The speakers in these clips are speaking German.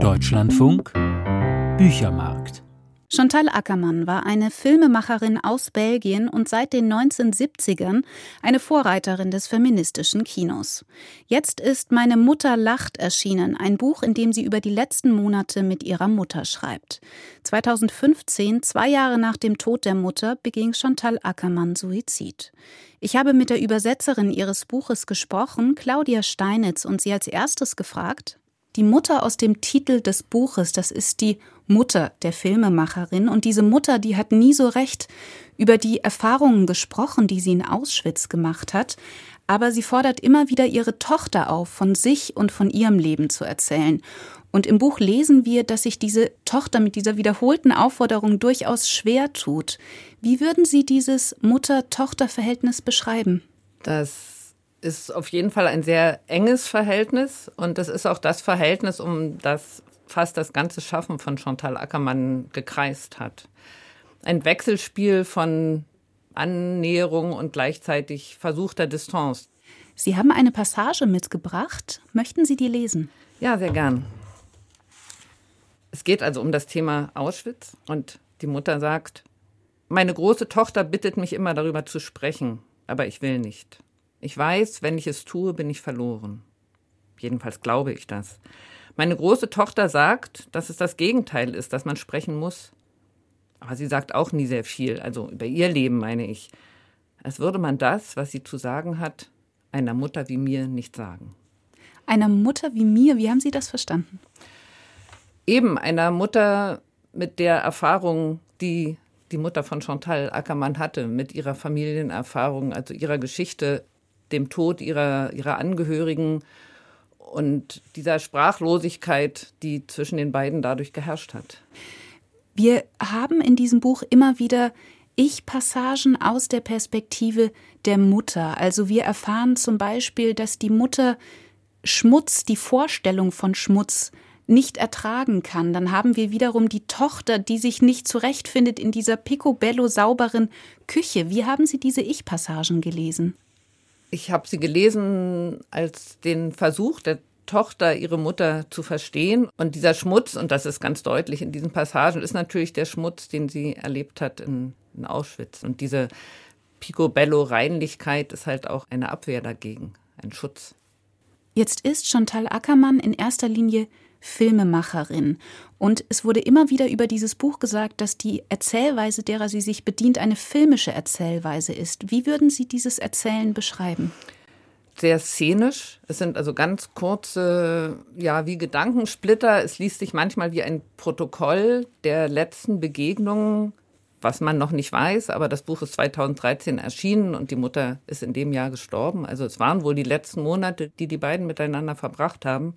Deutschlandfunk Büchermarkt. Chantal Akerman war eine Filmemacherin aus Belgien und seit den 1970ern eine Vorreiterin des feministischen Kinos. Jetzt ist »Meine Mutter lacht« erschienen, ein Buch, in dem sie über die letzten Monate mit ihrer Mutter schreibt. 2015, 2 Jahre nach dem Tod der Mutter, beging Chantal Akerman Suizid. Ich habe mit der Übersetzerin ihres Buches gesprochen, Claudia Steinitz, und sie als erstes gefragt: Die Mutter aus dem Titel des Buches, das ist die Mutter der Filmemacherin. Und diese Mutter, die hat nie so recht über die Erfahrungen gesprochen, die sie in Auschwitz gemacht hat. Aber sie fordert immer wieder ihre Tochter auf, von sich und von ihrem Leben zu erzählen. Und im Buch lesen wir, dass sich diese Tochter mit dieser wiederholten Aufforderung durchaus schwer tut. Wie würden Sie dieses Mutter-Tochter-Verhältnis beschreiben? Das ist auf jeden Fall ein sehr enges Verhältnis. Und das ist auch das Verhältnis, um das fast das ganze Schaffen von Chantal Akerman gekreist hat. Ein Wechselspiel von Annäherung und gleichzeitig versuchter Distanz. Sie haben eine Passage mitgebracht. Möchten Sie die lesen? Ja, sehr gern. Es geht also um das Thema Auschwitz und die Mutter sagt: Meine große Tochter bittet mich immer, darüber zu sprechen, aber ich will nicht. Ich weiß, wenn ich es tue, bin ich verloren. Jedenfalls glaube ich das. Meine große Tochter sagt, dass es das Gegenteil ist, dass man sprechen muss. Aber sie sagt auch nie sehr viel, also über ihr Leben meine ich. Als würde man das, was sie zu sagen hat, einer Mutter wie mir nicht sagen. Einer Mutter wie mir, wie haben Sie das verstanden? Eben einer Mutter mit der Erfahrung, die die Mutter von Chantal Akerman hatte, mit ihrer Familienerfahrung, also ihrer Geschichte, dem Tod ihrer Angehörigen und dieser Sprachlosigkeit, die zwischen den beiden dadurch geherrscht hat. Wir haben in diesem Buch immer wieder Ich-Passagen aus der Perspektive der Mutter. Also wir erfahren zum Beispiel, dass die Mutter Schmutz, die Vorstellung von Schmutz, nicht ertragen kann. Dann haben wir wiederum die Tochter, die sich nicht zurechtfindet in dieser picobello sauberen Küche. Wie haben Sie diese Ich-Passagen gelesen? Ich habe sie gelesen als den Versuch der Tochter, ihre Mutter zu verstehen. Und dieser Schmutz, und das ist ganz deutlich in diesen Passagen, ist natürlich der Schmutz, den sie erlebt hat in Auschwitz. Und diese Picobello-Reinlichkeit ist halt auch eine Abwehr dagegen, ein Schutz. Jetzt ist Chantal Akerman in erster Linie Filmemacherin. Und es wurde immer wieder über dieses Buch gesagt, dass die Erzählweise, derer sie sich bedient, eine filmische Erzählweise ist. Wie würden Sie dieses Erzählen beschreiben? Sehr szenisch. Es sind also ganz kurze, wie Gedankensplitter. Es liest sich manchmal wie ein Protokoll der letzten Begegnungen, was man noch nicht weiß. Aber das Buch ist 2013 erschienen und die Mutter ist in dem Jahr gestorben. Also es waren wohl die letzten Monate, die beiden miteinander verbracht haben.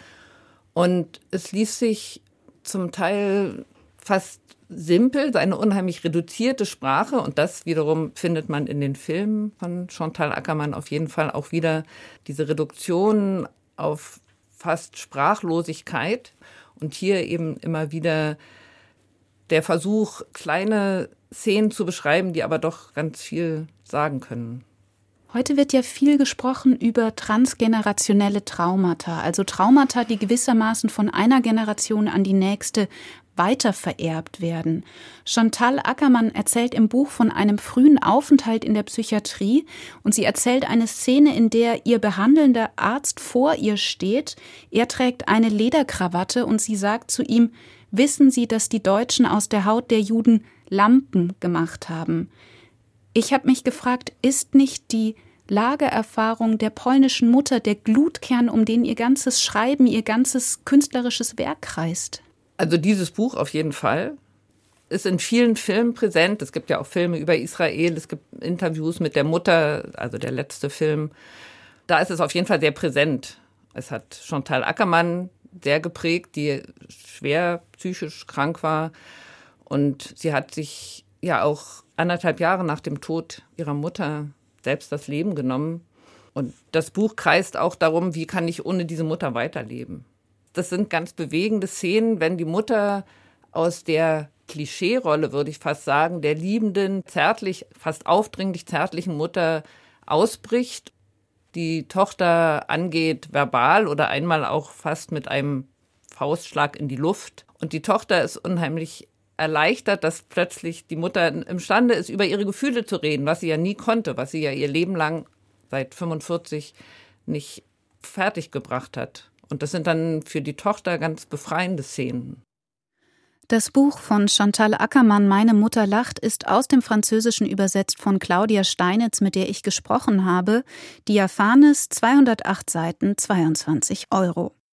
Und es liest sich zum Teil fast simpel, eine unheimlich reduzierte Sprache. Und das wiederum findet man in den Filmen von Chantal Akerman auf jeden Fall auch wieder, diese Reduktion auf fast Sprachlosigkeit. Und hier eben immer wieder der Versuch, kleine Szenen zu beschreiben, die aber doch ganz viel sagen können. Heute wird ja viel gesprochen über transgenerationelle Traumata, also Traumata, die gewissermaßen von einer Generation an die nächste weitervererbt werden. Chantal Akerman erzählt im Buch von einem frühen Aufenthalt in der Psychiatrie und sie erzählt eine Szene, in der ihr behandelnder Arzt vor ihr steht. Er trägt eine Lederkrawatte und sie sagt zu ihm: Wissen Sie, dass die Deutschen aus der Haut der Juden Lampen gemacht haben? Ich habe mich gefragt, ist nicht die Lagererfahrung der polnischen Mutter der Glutkern, um den ihr ganzes Schreiben, ihr ganzes künstlerisches Werk kreist? Also dieses Buch auf jeden Fall ist in vielen Filmen präsent. Es gibt ja auch Filme über Israel, es gibt Interviews mit der Mutter, also der letzte Film. Da ist es auf jeden Fall sehr präsent. Es hat Chantal Akerman sehr geprägt, die schwer psychisch krank war. Und sie hat sich ja auch 1,5 Jahre nach dem Tod ihrer Mutter selbst das Leben genommen. Und das Buch kreist auch darum, wie kann ich ohne diese Mutter weiterleben. Das sind ganz bewegende Szenen, wenn die Mutter aus der Klischeerolle, würde ich fast sagen, der liebenden, zärtlich, fast aufdringlich zärtlichen Mutter ausbricht, die Tochter angeht verbal oder einmal auch fast mit einem Faustschlag in die Luft. Und die Tochter ist unheimlich erleichtert, dass plötzlich die Mutter imstande ist, über ihre Gefühle zu reden, was sie ja nie konnte, was sie ja ihr Leben lang seit 45 nicht fertiggebracht hat. Und das sind dann für die Tochter ganz befreiende Szenen. Das Buch von Chantal Akermann, Meine Mutter lacht, ist aus dem Französischen übersetzt von Claudia Steinitz, mit der ich gesprochen habe. Diaphanes, 208 Seiten, 22 €.